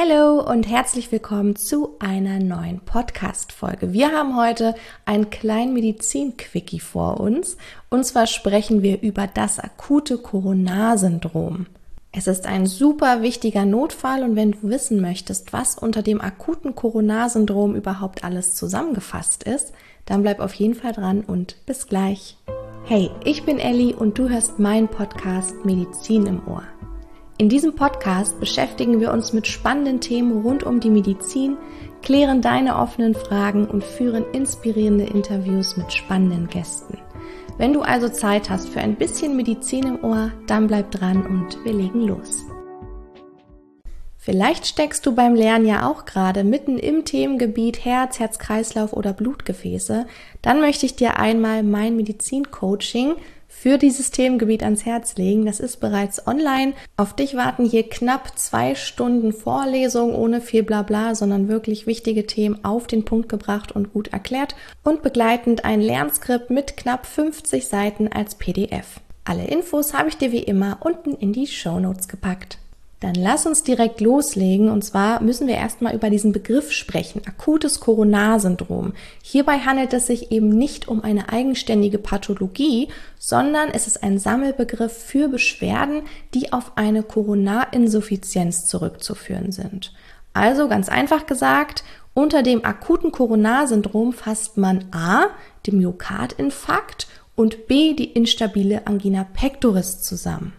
Hallo und herzlich willkommen zu einer neuen Podcast-Folge. Wir haben heute einen kleinen Medizin-Quickie vor uns. Und zwar sprechen wir über das akute Coronarsyndrom. Es ist ein super wichtiger Notfall und wenn du wissen möchtest, was unter dem akuten Coronarsyndrom überhaupt alles zusammengefasst ist, dann bleib auf jeden Fall dran und bis gleich. Hey, ich bin Elli und du hörst meinen Podcast Medizin im Ohr. In diesem Podcast beschäftigen wir uns mit spannenden Themen rund um die Medizin, klären deine offenen Fragen und führen inspirierende Interviews mit spannenden Gästen. Wenn du also Zeit hast für ein bisschen Medizin im Ohr, dann bleib dran und wir legen los. Vielleicht steckst du beim Lernen ja auch gerade mitten im Themengebiet Herz, Herz-Kreislauf oder Blutgefäße. Dann möchte ich dir einmal mein Medizin-Coaching für dieses Themengebiet ans Herz legen. Das ist bereits online. Auf dich warten hier knapp 2 Stunden Vorlesung ohne viel Blabla, sondern wirklich wichtige Themen auf den Punkt gebracht und gut erklärt und begleitend ein Lernskript mit knapp 50 Seiten als PDF. Alle Infos habe ich dir wie immer unten in die Shownotes gepackt. Dann lass uns direkt loslegen und zwar müssen wir erstmal über diesen Begriff sprechen, akutes Coronarsyndrom. Hierbei handelt es sich eben nicht um eine eigenständige Pathologie, sondern es ist ein Sammelbegriff für Beschwerden, die auf eine Koronarinsuffizienz zurückzuführen sind. Also ganz einfach gesagt, unter dem akuten Coronarsyndrom fasst man A, den Myokardinfarkt und B, die instabile Angina pectoris zusammen.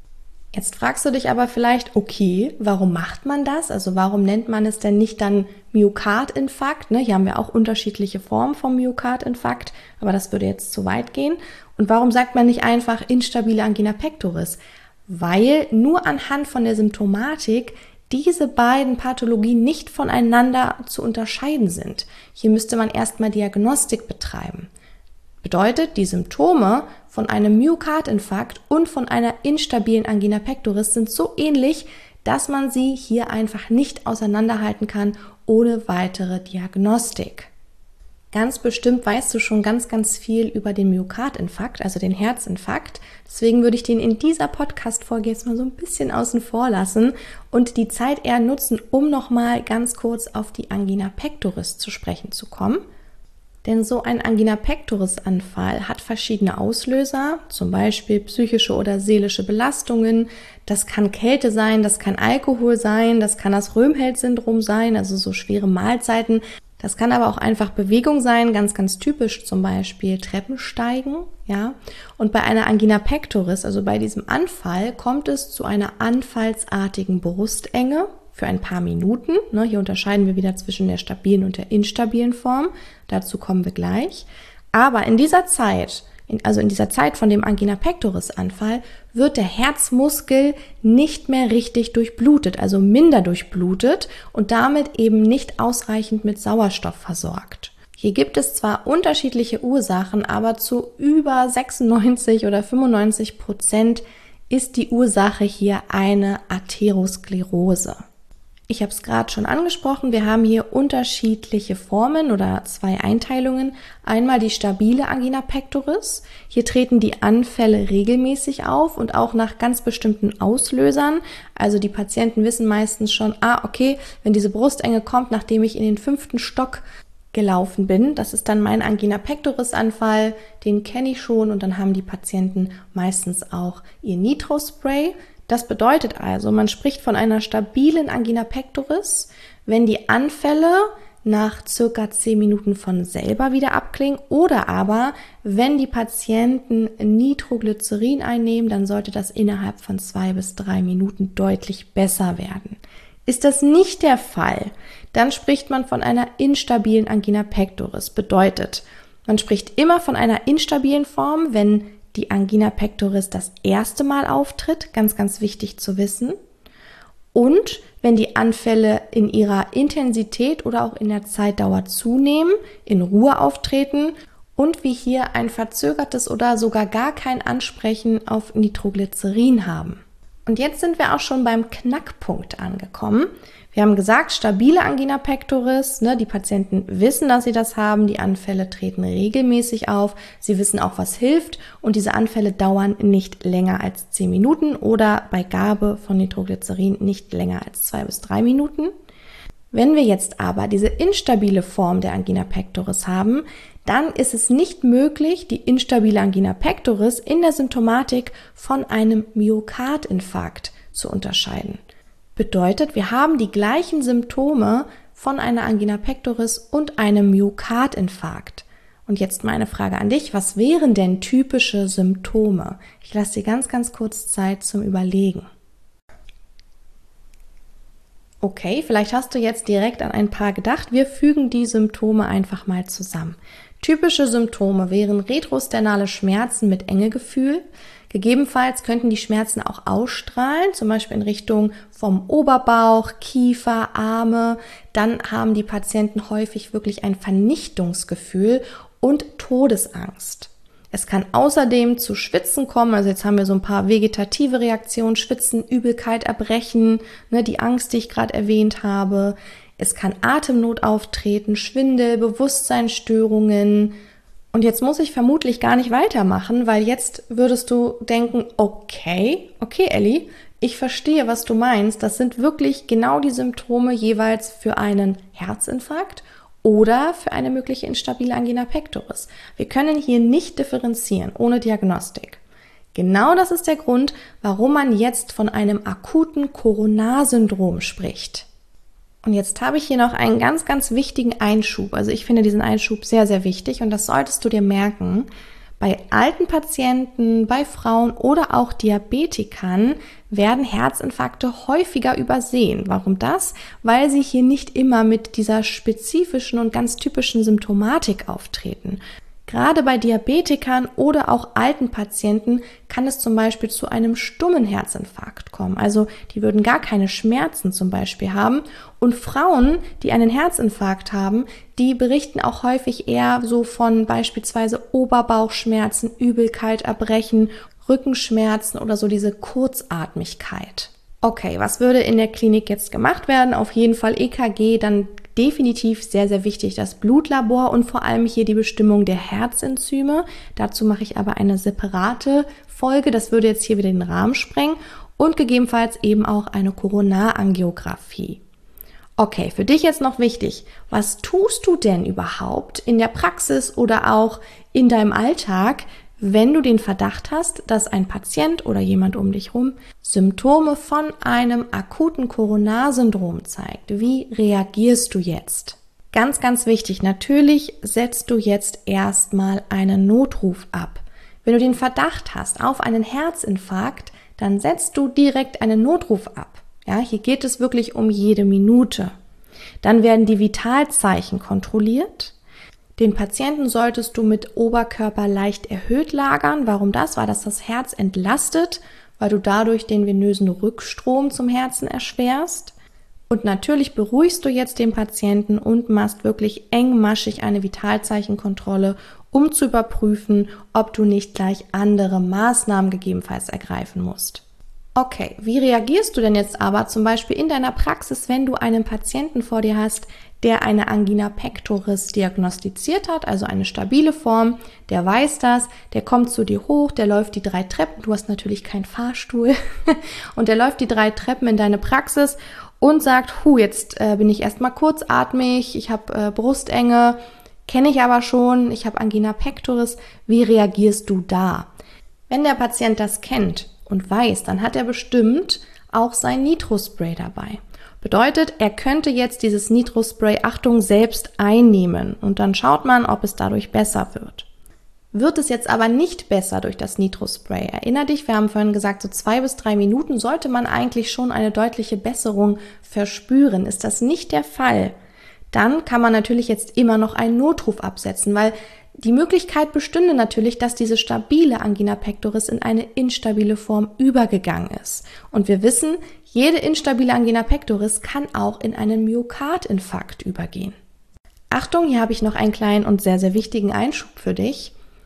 Jetzt fragst du dich aber vielleicht, okay, warum macht man das? Also warum nennt man es denn nicht dann Myokardinfarkt? Hier haben wir auch unterschiedliche Formen vom Myokardinfarkt, aber das würde jetzt zu weit gehen. Und warum sagt man nicht einfach instabile Angina pectoris? Weil nur anhand von der Symptomatik diese beiden Pathologien nicht voneinander zu unterscheiden sind. Hier müsste man erstmal Diagnostik betreiben. Bedeutet, die Symptome von einem Myokardinfarkt und von einer instabilen Angina pectoris sind so ähnlich, dass man sie hier einfach nicht auseinanderhalten kann ohne weitere Diagnostik. Ganz bestimmt weißt du schon ganz viel über den Myokardinfarkt, also den Herzinfarkt. Deswegen würde ich den in dieser Podcast-Folge jetzt mal so ein bisschen außen vor lassen und die Zeit eher nutzen, um nochmal ganz kurz auf die Angina pectoris zu sprechen zu kommen. Denn so ein Angina pectoris-Anfall hat verschiedene Auslöser, zum Beispiel psychische oder seelische Belastungen. Das kann Kälte sein, das kann Alkohol sein, das kann das Röhmheld-Syndrom sein, also so schwere Mahlzeiten. Das kann aber auch einfach Bewegung sein, ganz typisch zum Beispiel Treppensteigen. Ja. Und bei einer Angina pectoris, also bei diesem Anfall, kommt es zu einer anfallsartigen Brustenge für ein paar Minuten. Hier unterscheiden wir wieder zwischen der stabilen und der instabilen Form. Dazu kommen wir gleich. Aber in dieser Zeit, in dieser Zeit von dem Angina pectoris-Anfall, wird der Herzmuskel nicht mehr richtig durchblutet, also minder durchblutet und damit eben nicht ausreichend mit Sauerstoff versorgt. Hier gibt es zwar unterschiedliche Ursachen, aber zu über 96 oder 95% ist die Ursache hier eine Atherosklerose. Ich habe es gerade schon angesprochen, wir haben hier unterschiedliche Formen oder 2 Einteilungen. Einmal die stabile Angina pectoris. Hier treten die Anfälle regelmäßig auf und auch nach ganz bestimmten Auslösern. Also die Patienten wissen meistens schon, okay, wenn diese Brustenge kommt, nachdem ich in den 5. Stock gelaufen bin, das ist dann mein Angina pectoris-Anfall, den kenne ich schon und dann haben die Patienten meistens auch ihr Nitrospray. Das bedeutet also, man spricht von einer stabilen Angina pectoris, wenn die Anfälle nach circa 10 Minuten von selber wieder abklingen oder aber, wenn die Patienten Nitroglycerin einnehmen, dann sollte das innerhalb von 2 bis 3 Minuten deutlich besser werden. Ist das nicht der Fall, dann spricht man von einer instabilen Angina pectoris. Bedeutet, man spricht immer von einer instabilen Form, wenn die Angina pectoris das erste Mal auftritt, ganz wichtig zu wissen. Und wenn die Anfälle in ihrer Intensität oder auch in der Zeitdauer zunehmen, in Ruhe auftreten und wir hier ein verzögertes oder sogar gar kein Ansprechen auf Nitroglycerin haben. Und jetzt sind wir auch schon beim Knackpunkt angekommen. Wir haben gesagt, stabile Angina pectoris, die Patienten wissen, dass sie das haben, die Anfälle treten regelmäßig auf, sie wissen auch, was hilft und diese Anfälle dauern nicht länger als 10 Minuten oder bei Gabe von Nitroglycerin nicht länger als 2 bis 3 Minuten. Wenn wir jetzt aber diese instabile Form der Angina pectoris haben, dann ist es nicht möglich, die instabile Angina pectoris in der Symptomatik von einem Myokardinfarkt zu unterscheiden. Bedeutet, wir haben die gleichen Symptome von einer Angina pectoris und einem Myokardinfarkt. Und jetzt meine Frage an dich, was wären denn typische Symptome? Ich lasse dir ganz, ganz kurz Zeit zum Überlegen. Okay, vielleicht hast du jetzt direkt an ein paar gedacht. Wir fügen die Symptome einfach mal zusammen. Typische Symptome wären retrosternale Schmerzen mit Engegefühl. Gegebenenfalls könnten die Schmerzen auch ausstrahlen, zum Beispiel in Richtung vom Oberbauch, Kiefer, Arme. Dann haben die Patienten häufig wirklich ein Vernichtungsgefühl und Todesangst. Es kann außerdem zu Schwitzen kommen, also jetzt haben wir so ein paar vegetative Reaktionen, Schwitzen, Übelkeit, Erbrechen, die Angst, die ich gerade erwähnt habe. Es kann Atemnot auftreten, Schwindel, Bewusstseinsstörungen. Und jetzt muss ich vermutlich gar nicht weitermachen, weil jetzt würdest du denken, okay Elli, ich verstehe, was du meinst. Das sind wirklich genau die Symptome jeweils für einen Herzinfarkt oder für eine mögliche instabile Angina pectoris. Wir können hier nicht differenzieren ohne Diagnostik. Genau das ist der Grund, warum man jetzt von einem akuten Coronarsyndrom spricht. Und jetzt habe ich hier noch einen ganz, ganz wichtigen Einschub. Also ich finde diesen Einschub sehr, sehr wichtig und das solltest du dir merken. Bei alten Patienten, bei Frauen oder auch Diabetikern werden Herzinfarkte häufiger übersehen. Warum das? Weil sie hier nicht immer mit dieser spezifischen und ganz typischen Symptomatik auftreten. Gerade bei Diabetikern oder auch alten Patienten kann es zum Beispiel zu einem stummen Herzinfarkt kommen. Also die würden gar keine Schmerzen zum Beispiel haben. Und Frauen, die einen Herzinfarkt haben, die berichten auch häufig eher so von beispielsweise Oberbauchschmerzen, Übelkeit, Erbrechen, Rückenschmerzen oder so diese Kurzatmigkeit. Okay, was würde in der Klinik jetzt gemacht werden? Auf jeden Fall EKG, dann definitiv sehr, sehr wichtig das Blutlabor und vor allem hier die Bestimmung der Herzenzyme. Dazu mache ich aber eine separate Folge, das würde jetzt hier wieder den Rahmen sprengen und gegebenenfalls eben auch eine Koronarangiographie. Okay, für dich jetzt noch wichtig, was tust du denn überhaupt in der Praxis oder auch in deinem Alltag, wenn du den Verdacht hast, dass ein Patient oder jemand um dich herum Symptome von einem akuten Coronarsyndrom zeigt? Wie reagierst du jetzt? Ganz, ganz wichtig, natürlich setzt du jetzt erstmal einen Notruf ab. Wenn du den Verdacht hast auf einen Herzinfarkt, dann setzt du direkt einen Notruf ab. Ja, hier geht es wirklich um jede Minute. Dann werden die Vitalzeichen kontrolliert. Den Patienten solltest du mit Oberkörper leicht erhöht lagern. Warum das? Weil das Herz entlastet, weil du dadurch den venösen Rückstrom zum Herzen erschwerst. Und natürlich beruhigst du jetzt den Patienten und machst wirklich engmaschig eine Vitalzeichenkontrolle, um zu überprüfen, ob du nicht gleich andere Maßnahmen gegebenenfalls ergreifen musst. Okay, wie reagierst du denn jetzt aber zum Beispiel in deiner Praxis, wenn du einen Patienten vor dir hast, der eine Angina pectoris diagnostiziert hat, also eine stabile Form, der weiß das, der kommt zu dir hoch, der läuft die 3 Treppen, du hast natürlich keinen Fahrstuhl und der läuft die 3 Treppen in deine Praxis und sagt, jetzt bin ich erstmal kurzatmig, ich habe Brustenge, kenne ich aber schon, ich habe Angina pectoris, wie reagierst du da? Wenn der Patient das kennt und weiß, dann hat er bestimmt auch sein Nitrospray dabei. Bedeutet, er könnte jetzt dieses Nitrospray, Achtung, selbst einnehmen und dann schaut man, ob es dadurch besser wird. Wird es jetzt aber nicht besser durch das Nitrospray? Erinner dich, wir haben vorhin gesagt, so 2 bis 3 Minuten sollte man eigentlich schon eine deutliche Besserung verspüren. Ist das nicht der Fall, dann kann man natürlich jetzt immer noch einen Notruf absetzen, weil die Möglichkeit bestünde natürlich, dass diese stabile Angina pectoris in eine instabile Form übergegangen ist. Und wir wissen, jede instabile Angina pectoris kann auch in einen Myokardinfarkt übergehen. Achtung, hier habe ich noch einen kleinen und sehr, sehr wichtigen Einschub für dich.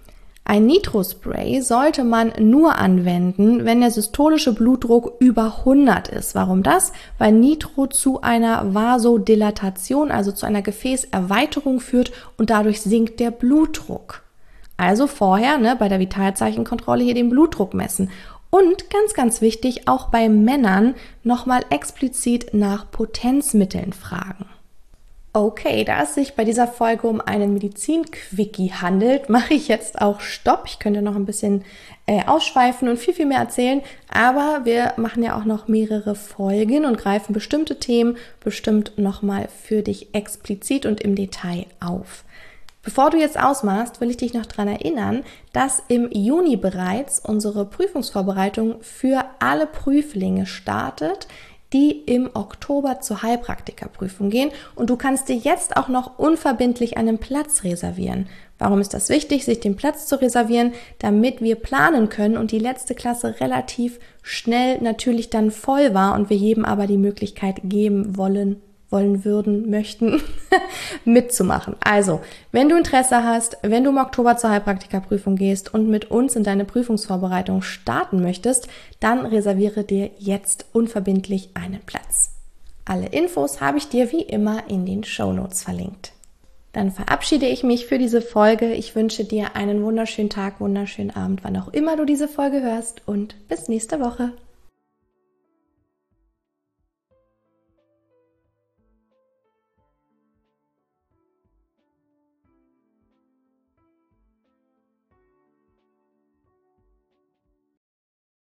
Ein Nitrospray sollte man nur anwenden, wenn der systolische Blutdruck über 100 ist. Warum das? Weil Nitro zu einer Vasodilatation, also zu einer Gefäßerweiterung führt und dadurch sinkt der Blutdruck. Also vorher bei der Vitalzeichenkontrolle hier den Blutdruck messen. Und ganz, ganz wichtig, auch bei Männern nochmal explizit nach Potenzmitteln fragen. Okay, da es sich bei dieser Folge um einen Medizin-Quickie handelt, mache ich jetzt auch Stopp. Ich könnte noch ein bisschen ausschweifen und viel, viel mehr erzählen, aber wir machen ja auch noch mehrere Folgen und greifen bestimmte Themen bestimmt nochmal für dich explizit und im Detail auf. Bevor du jetzt ausmachst, will ich dich noch daran erinnern, dass im Juni bereits unsere Prüfungsvorbereitung für alle Prüflinge startet, die im Oktober zur Heilpraktikerprüfung gehen, und du kannst dir jetzt auch noch unverbindlich einen Platz reservieren. Warum ist das wichtig, sich den Platz zu reservieren? Damit wir planen können und die letzte Klasse relativ schnell natürlich dann voll war und wir jedem aber die Möglichkeit geben möchten, mitzumachen. Also, wenn du Interesse hast, wenn du im Oktober zur Heilpraktikerprüfung gehst und mit uns in deine Prüfungsvorbereitung starten möchtest, dann reserviere dir jetzt unverbindlich einen Platz. Alle Infos habe ich dir wie immer in den Shownotes verlinkt. Dann verabschiede ich mich für diese Folge. Ich wünsche dir einen wunderschönen Tag, wunderschönen Abend, wann auch immer du diese Folge hörst, und bis nächste Woche.